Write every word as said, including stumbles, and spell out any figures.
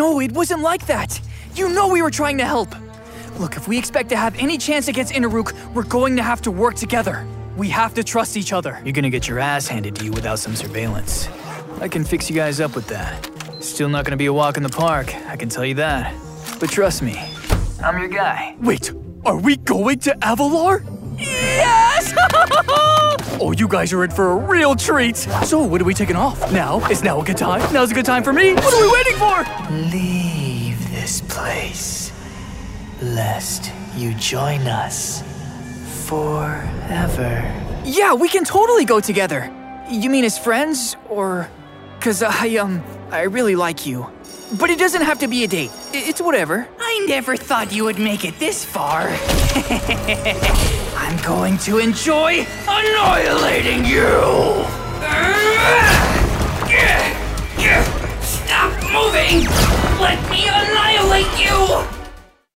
No, it wasn't like that. You know we were trying to help. Look, if we expect to have any chance against Inaruk, we're going to have to work together. We have to trust each other. You're gonna get your ass handed to you without some surveillance. I can fix you guys up with that. Still not gonna be a walk in the park, I can tell you that. But trust me, I'm your guy. Wait, are we going to Avalar? Yes! Oh, you guys are in for a real treat. So, when are we taking off? Now? Is now a good time? Now's a good time for me? What are we waiting for? Leave this place, lest you join us forever. Yeah, we can totally go together. You mean as friends, or... Cause I, um, I really like you. But it doesn't have to be a date. It's whatever. I never thought you would make it this far. I'm going to enjoy annihilating you! Stop moving! Let me annihilate you!